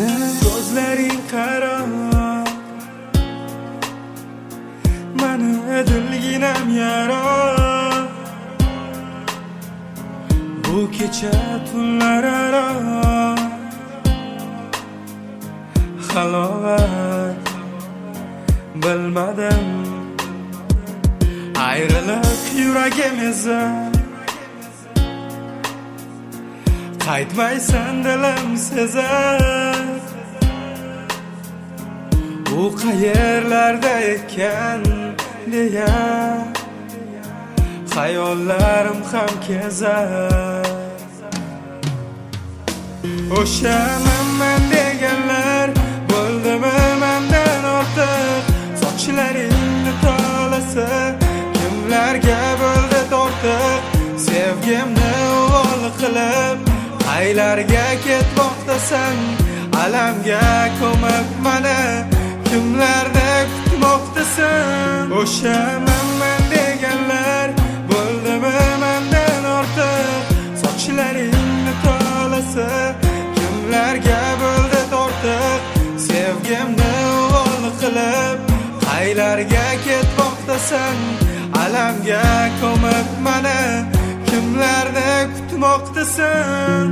Seni ko'zlaring qaro, mani dilginam yaro. Bu kecha tunlar aro halovat bilmadim. Ayriliq yuragimizda qaytmaysan dilim sezar. U qayerlarda ekan deya hayollarim ham kezar. O'sha men deganlar bo'ldimi mendan ortiq. Sochlaringni tolasa kimlarga bo'ldi tortiq. Sevgimni uvol qilib qaylarga ketmoqdasan. Alamga ko'mib mana kimlarda kutmoqdasan. O'sha men deganlar bo'ldimi mendan ortiq. Sochlaringni tolasa kimlarga bo'ldi tortiq. Sevgimni uvol qilib qaylarga ketmoqdasan. Alamga ko'mib mana kimlarda kutmoqdasan.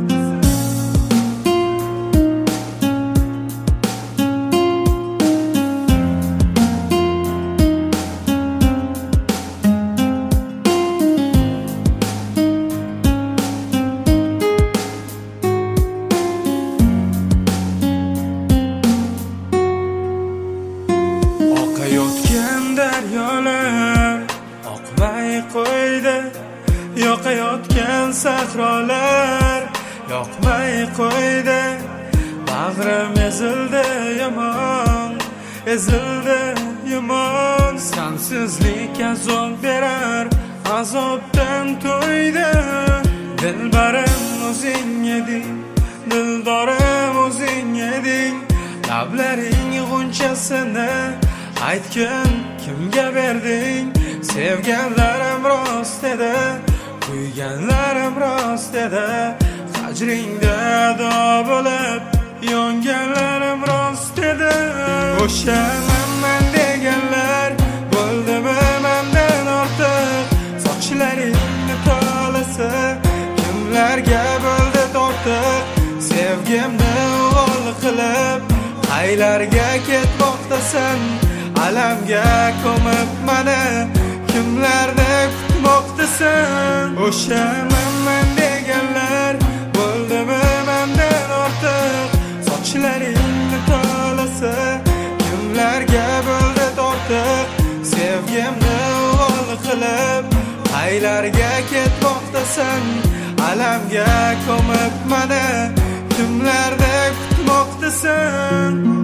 Oqayotgan daryolar oqmay qo'ydi. Yoqayotgan sahrolar yoqmay qo'ydi. Bag'rim ezildi yomon, ezildi yomon. Sansizlik azob berar, azobdan to'ydi. Dilbarim o'zing eding, dildorim o'zing eding. Lablaring g'unchasini aytgin kimga berding. Sevganlarim rost edi, kuyganlarim rost edi. Hajringda ado bo'lib yonganlarim rost edi. O'sha men deganlar bo'ldimi mendan ortiq. Sochlaringni tolasa kimlarga bo'ldi tortiq. Sevgimni uvol qilib qaylarga ketmoqdasan. Alamga ko'mib mana kimlarda kutmoqdasan. O'sha men deganlar bo'ldimi mendan ortiq. Sochlaringni tolasa kimlarga bo'ldi tortiq. Sevgimni uvol qilib qaylarga ketmoqdasan. Alamga ko'mib mana kimlarda kutmoqdasan.